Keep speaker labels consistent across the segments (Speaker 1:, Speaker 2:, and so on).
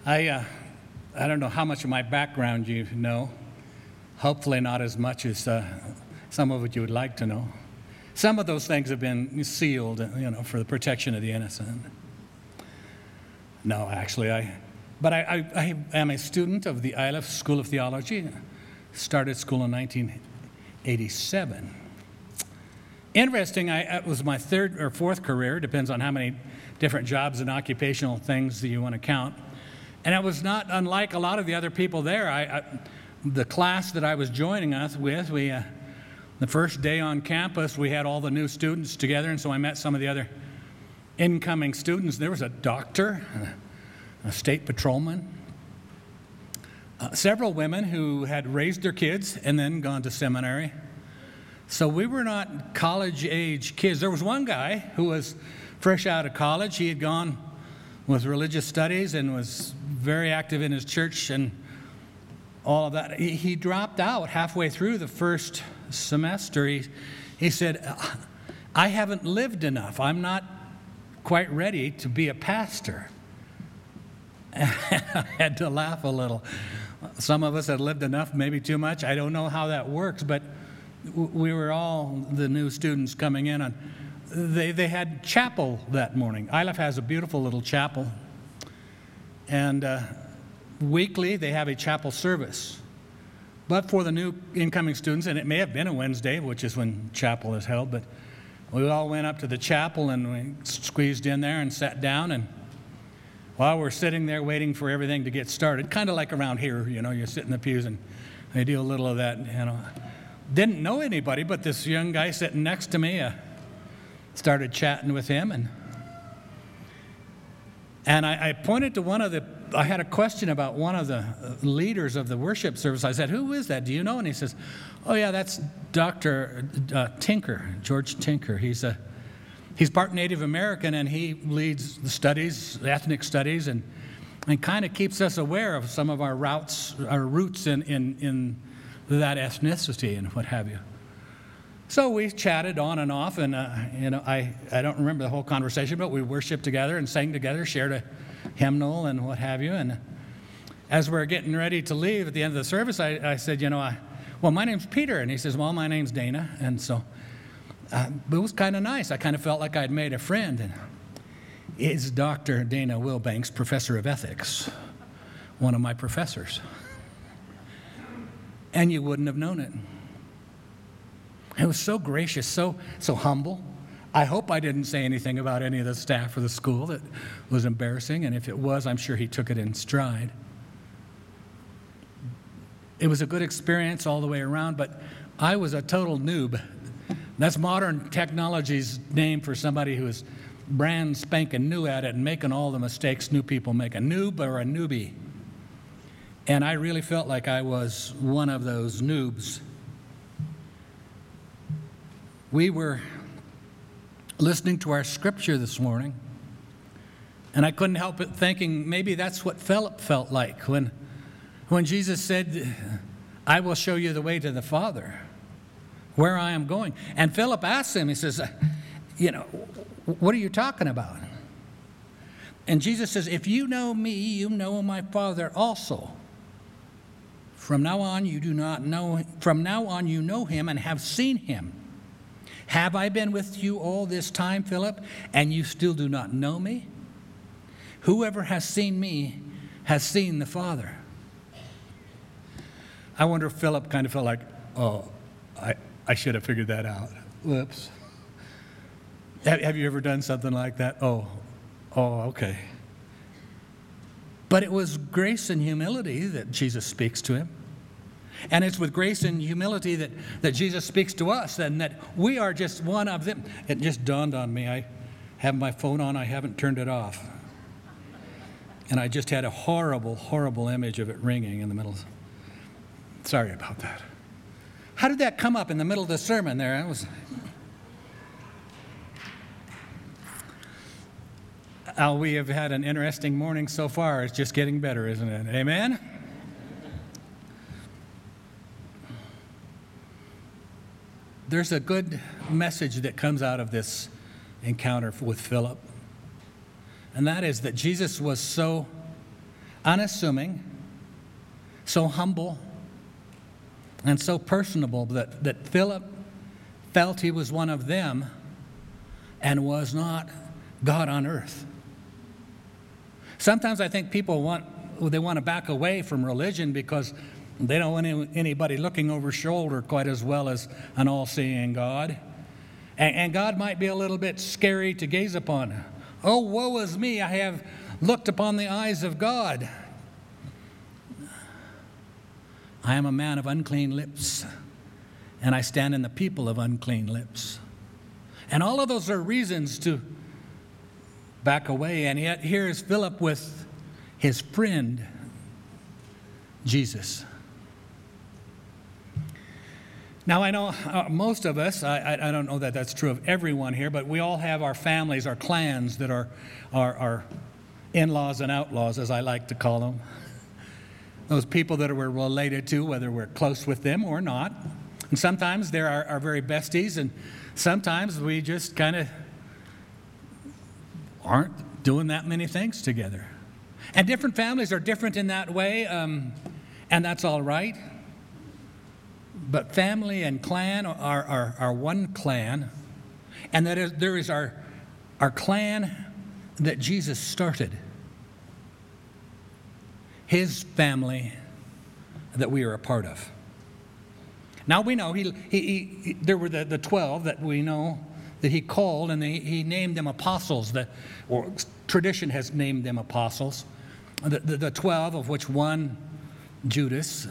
Speaker 1: I don't know how much of my background you know. Hopefully not as much as some of it you would like to know. Some of those things have been sealed, for the protection of the innocent. No, actually, I am a student of the Iliff School of Theology. Started school in 1987. Interesting, it was my third or fourth career, depends on how many different jobs and occupational things that you want to count. And it was not unlike a lot of the other people there. The class that I was joining us with, the first day on campus, we had all the new students together, and so I met some of the other incoming students. There was a doctor, a state patrolman, several women who had raised their kids and then gone to seminary. So we were not college-age kids. There was one guy who was fresh out of college. He had gone with religious studies and was very active in his church and all of that. He dropped out halfway through the first semester. He said, I haven't lived enough. I'm not quite ready to be a pastor. And I had to laugh a little. Some of us had lived enough, maybe too much. I don't know how that works, but we were all the new students coming in. And they had chapel that morning. Iliff has a beautiful little chapel. And weekly, they have a chapel service. But for the new incoming students, and it may have been a Wednesday, which is when chapel is held, but we all went up to the chapel and we squeezed in there and sat down. And while we're sitting there waiting for everything to get started, kind of like around here, you sit in the pews and they do a little of that, Didn't know anybody, but this young guy sitting next to me, started chatting with him. And I pointed to I had a question about one of the leaders of the worship service. I said, who is that? Do you know? And he says, oh, yeah, that's Dr. Tinker, George Tinker. He's part Native American, and he leads the studies, the ethnic studies, and kind of keeps us aware of some of our roots in that ethnicity and what have you. So we chatted on and off, and I don't remember the whole conversation, but we worshiped together and sang together, shared a hymnal and what have you. And as we're getting ready to leave at the end of the service, I said, well, my name's Peter, and he says, well, my name's Dana. And so it was kind of nice. I kind of felt like I'd made a friend. And it's Dr. Dana Wilbanks, professor of ethics, one of my professors. And you wouldn't have known it. It was so gracious, so humble. I hope I didn't say anything about any of the staff or the school that was embarrassing, and if it was, I'm sure he took it in stride. It was a good experience all the way around, but I was a total noob. That's modern technology's name for somebody who is brand spanking new at it and making all the mistakes new people make. A noob or a newbie. And I really felt like I was one of those noobs. We were listening to our scripture this morning, and I couldn't help but thinking maybe that's what Philip felt like when Jesus said, I will show you the way to the Father, where I am going. And Philip asked him, he says, what are you talking about? And Jesus says, if you know me, you know my Father also. From now on, you know him and have seen him. Have I been with you all this time, Philip, and you still do not know me? Whoever has seen me has seen the Father. I wonder if Philip kind of felt like, oh, I should have figured that out. Whoops. Have you ever done something like that? Oh, okay. But it was grace and humility that Jesus speaks to him. And it's with grace and humility that Jesus speaks to us, and that we are just one of them. It just dawned on me. I have my phone on. I haven't turned it off. And I just had a horrible, horrible image of it ringing in the middle. Sorry about that. How did that come up in the middle of the sermon there? We have had an interesting morning so far. It's just getting better, isn't it? Amen? There's a good message that comes out of this encounter with Philip. And that is that Jesus was so unassuming, so humble, and so personable that Philip felt he was one of them and was not God on earth. Sometimes I think people want to back away from religion because they don't want anybody looking over shoulder quite as well as an all-seeing God. And God might be a little bit scary to gaze upon. Oh, woe is me, I have looked upon the eyes of God. I am a man of unclean lips, and I stand in the people of unclean lips. And all of those are reasons to back away. And yet here is Philip with his friend, Jesus. Now, I know most of us, I don't know that that's true of everyone here, but we all have our families, our clans that are our in-laws and outlaws, as I like to call them. Those people that we're related to, whether we're close with them or not. And sometimes they're our very besties, and sometimes we just kind of aren't doing that many things together. And different families are different in that way, and that's all right. But family and clan are one clan, and there is our clan that Jesus started. His family that we are a part of. Now we know there were the 12 that we know that he called, and he named them apostles, or tradition has named them apostles. The 12, of which one, Judas,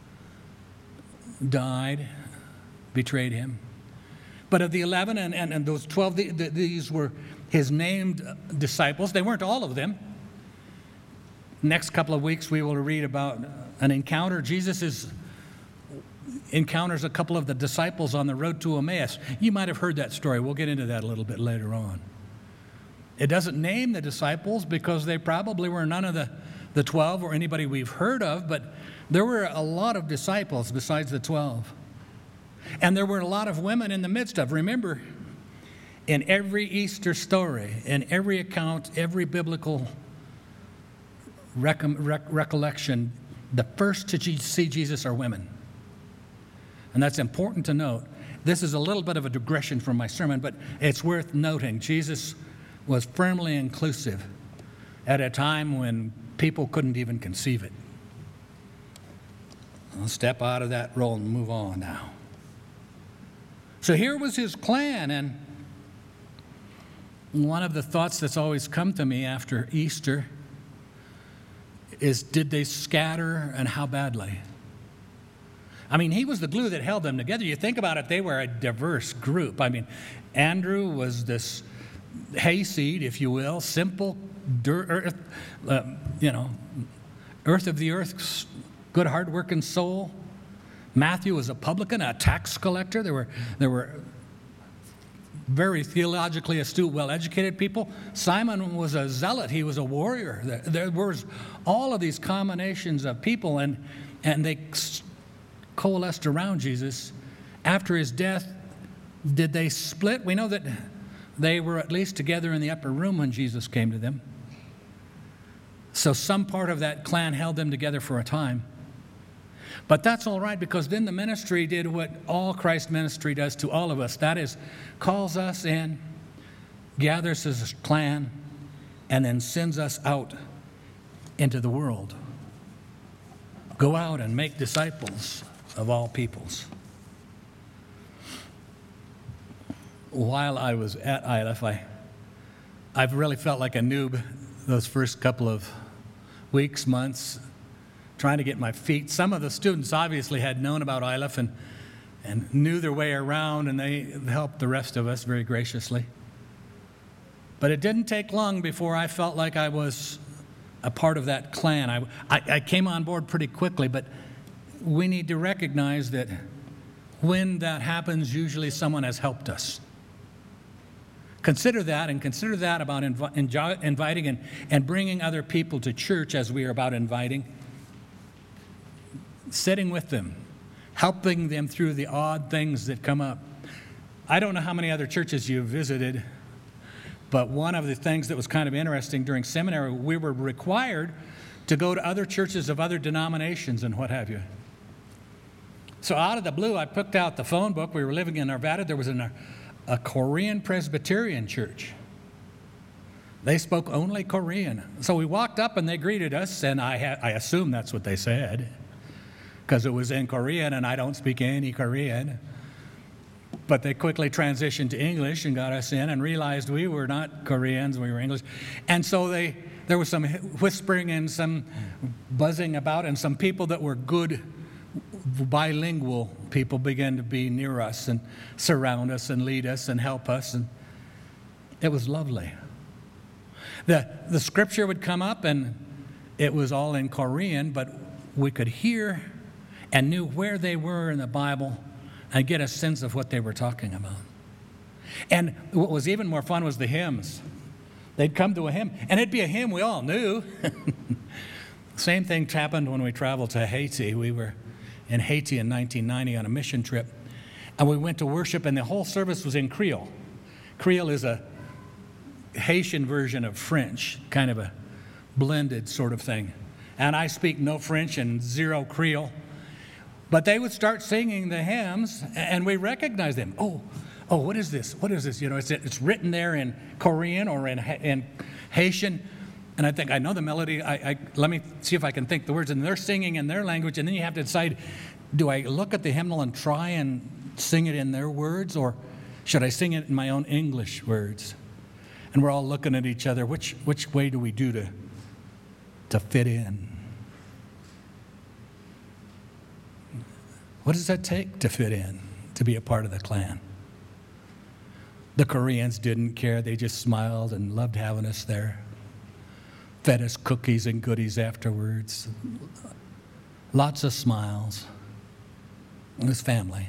Speaker 1: died, betrayed him. But of the 11 and those 12, these were his named disciples. They weren't all of them. Next couple of weeks, we will read about an encounter. Jesus encounters a couple of the disciples on the road to Emmaus. You might have heard that story. We'll get into that a little bit later on. It doesn't name the disciples because they probably were none of the 12 or anybody we've heard of, but there were a lot of disciples besides the 12. And there were a lot of women in the midst of. Remember, in every Easter story, in every account, every biblical recollection, the first to see Jesus are women. And that's important to note. This is a little bit of a digression from my sermon, but it's worth noting. Jesus was firmly inclusive at a time when people couldn't even conceive it. I'll step out of that role and move on now. So here was his clan, and one of the thoughts that's always come to me after Easter is, did they scatter, and how badly? I mean, he was the glue that held them together. You think about it, they were a diverse group. I mean, Andrew was this hayseed, if you will, simple earth of the earth, good, hard-working soul. Matthew was a publican, a tax collector. There were very theologically astute, well-educated people. Simon was a zealot. He was a warrior. There was all of these combinations of people, and they coalesced around Jesus. After his death, did they split? We know that they were at least together in the upper room when Jesus came to them. So some part of that clan held them together for a time. But that's all right, because then the ministry did what all Christ's ministry does to all of us. That is, calls us in, gathers as a clan, and then sends us out into the world. Go out and make disciples of all peoples. While I was at ILF, I've really felt like a noob those first couple of weeks, months, trying to get my feet. Some of the students obviously had known about ILF and knew their way around, and they helped the rest of us very graciously. But it didn't take long before I felt like I was a part of that clan. I came on board pretty quickly, but we need to recognize that when that happens, usually someone has helped us. Consider that, and consider that about inviting and bringing other people to church as we are about inviting. Sitting with them, helping them through the odd things that come up. I don't know how many other churches you've visited, but one of the things that was kind of interesting during seminary, we were required to go to other churches of other denominations and what have you. So out of the blue, I picked out the phone book. We were living in Arvada. There was a Korean Presbyterian church. They spoke only Korean. So we walked up and they greeted us, and I assume that's what they said, because it was in Korean and I don't speak any Korean. But they quickly transitioned to English and got us in and realized we were not Koreans, we were English. And so there was some whispering and some buzzing about, and some people that were good bilingual people began to be near us and surround us and lead us and help us. And it was lovely. The scripture would come up and it was all in Korean, but we could hear and knew where they were in the Bible and get a sense of what they were talking about. And what was even more fun was the hymns. They'd come to a hymn, and it'd be a hymn we all knew. Same thing happened when we traveled to Haiti. We were in Haiti in 1990 on a mission trip, and we went to worship, and the whole service was in Creole. Creole is a Haitian version of French, kind of a blended sort of thing. And I speak no French and zero Creole. But they would start singing the hymns, and we recognized them. Oh, what is this? What is this? You know, it's written there in Korean or in Haitian. And I think, I know the melody. Let me see if I can think the words. And they're singing in their language, and then you have to decide, do I look at the hymnal and try and sing it in their words, or should I sing it in my own English words? And we're all looking at each other. Which way do we do to fit in? What does that take to fit in, to be a part of the clan? The Koreans didn't care. They just smiled and loved having us there. Fed us cookies and goodies afterwards. Lots of smiles. It was family.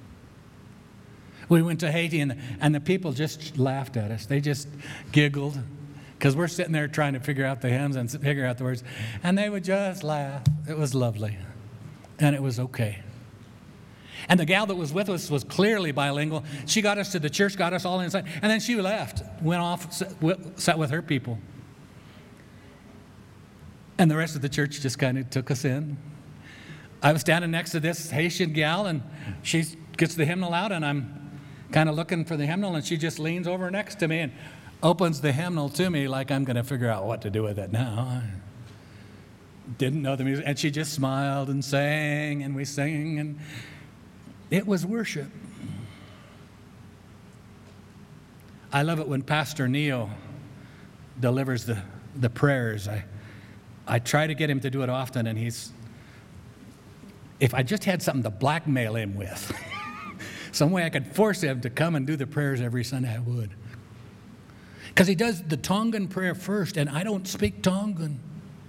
Speaker 1: We went to Haiti, and the people just laughed at us. They just giggled, because we're sitting there trying to figure out the hymns and figure out the words, and they would just laugh. It was lovely, and it was okay. And the gal that was with us was clearly bilingual. She got us to the church, got us all inside, and then she left, went off, sat with her people. And the rest of the church just kind of took us in. I was standing next to this Haitian gal, and she gets the hymnal out, and I'm kind of looking for the hymnal, and she just leans over next to me and opens the hymnal to me like I'm going to figure out what to do with it now. I didn't know the music, and she just smiled and sang, and we sang, and it was worship. I love it when Pastor Neo delivers the prayers. I try to get him to do it often, and if I just had something to blackmail him with, some way I could force him to come and do the prayers every Sunday, I would. Because he does the Tongan prayer first, and I don't speak Tongan.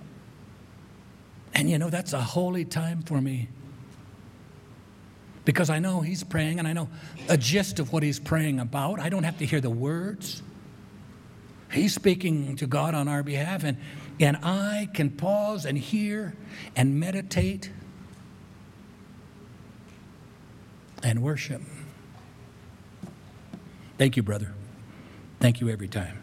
Speaker 1: And you know, that's a holy time for me. Because I know he's praying, and I know a gist of what he's praying about. I don't have to hear the words. He's speaking to God on our behalf, and I can pause and hear and meditate and worship. Thank you, brother. Thank you every time.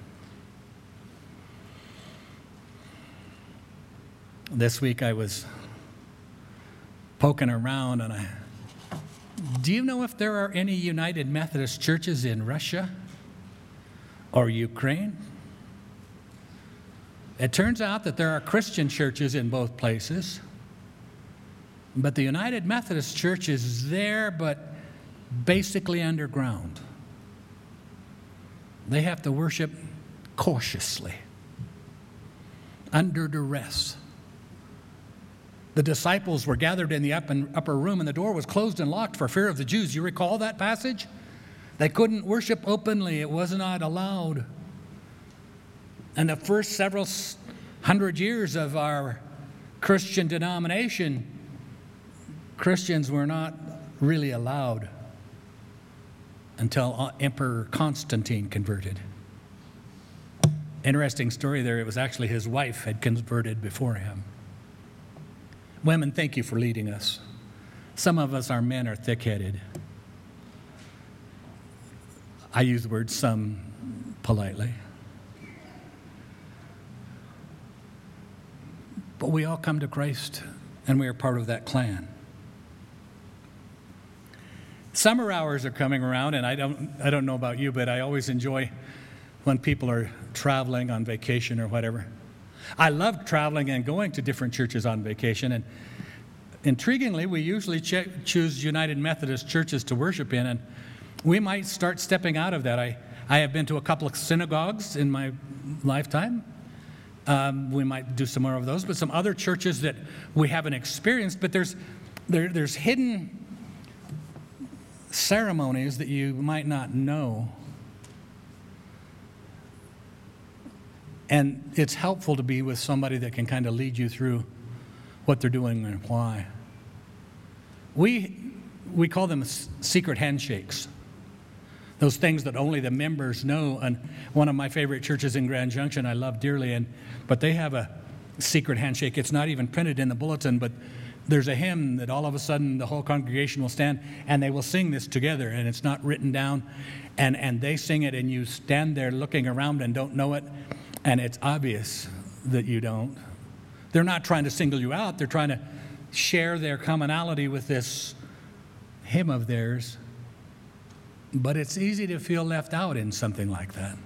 Speaker 1: This week I was poking around, and do you know if there are any United Methodist churches in Russia or Ukraine? It turns out that there are Christian churches in both places, but the United Methodist Church is there, but basically underground. They have to worship cautiously, under duress. The disciples were gathered in the upper room, and the door was closed and locked for fear of the Jews. You recall that passage? They couldn't worship openly. It was not allowed. And the first several hundred years of our Christian denomination, Christians were not really allowed until Emperor Constantine converted. Interesting story there. It was actually his wife had converted before him. Women, thank you for leading us. Some of us, our men, are thick-headed. I use the word some politely. But we all come to Christ, and we are part of that clan. Summer hours are coming around, and I don't know about you, but I always enjoy when people are traveling on vacation or whatever. I love traveling and going to different churches on vacation, and intriguingly, we usually choose United Methodist churches to worship in, and we might start stepping out of that. I have been to a couple of synagogues in my lifetime. We might do some more of those, but some other churches that we haven't experienced, but there's hidden ceremonies that you might not know. And it's helpful to be with somebody that can kind of lead you through what they're doing and why. We call them secret handshakes. Those things that only the members know. And one of my favorite churches in Grand Junction I love dearly, but they have a secret handshake. It's not even printed in the bulletin, but there's a hymn that all of a sudden the whole congregation will stand and they will sing this together, and it's not written down. And they sing it, and you stand there looking around and don't know it, and it's obvious that you don't. They're not trying to single you out. They're trying to share their commonality with this hymn of theirs. But it's easy to feel left out in something like that.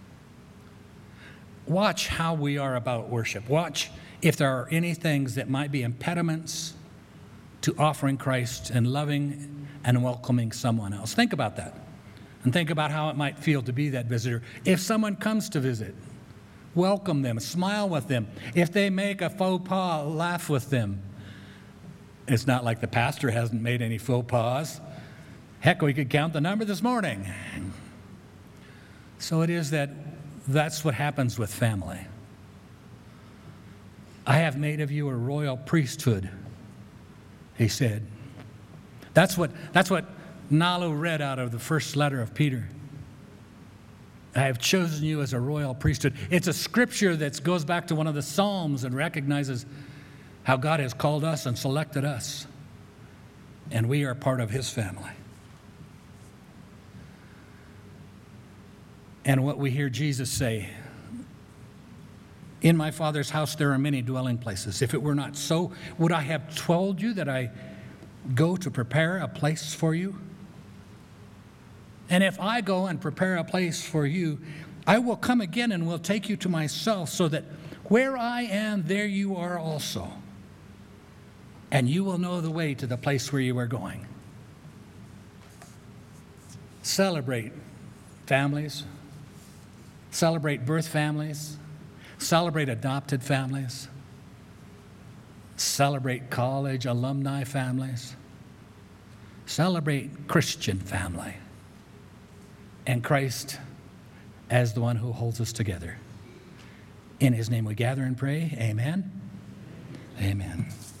Speaker 1: Watch how we are about worship. Watch if there are any things that might be impediments to offering Christ and loving and welcoming someone else. Think about that. And think about how it might feel to be that visitor. If someone comes to visit, welcome them, smile with them. If they make a faux pas, laugh with them. It's not like the pastor hasn't made any faux pas. Heck, we could count the number this morning. So it is that's what happens with family. I have made of you a royal priesthood, he said. That's what Nalu read out of the first letter of Peter. I have chosen you as a royal priesthood. It's a scripture that goes back to one of the Psalms and recognizes how God has called us and selected us. And we are part of his family. And what we hear Jesus say, in my Father's house there are many dwelling places. If it were not so, would I have told you that I go to prepare a place for you? And if I go and prepare a place for you, I will come again and will take you to myself, so that where I am, there you are also. And you will know the way to the place where you are going. Celebrate families. Celebrate birth families. Celebrate adopted families. Celebrate college alumni families. Celebrate Christian family. And Christ as the one who holds us together. In his name we gather and pray. Amen. Amen.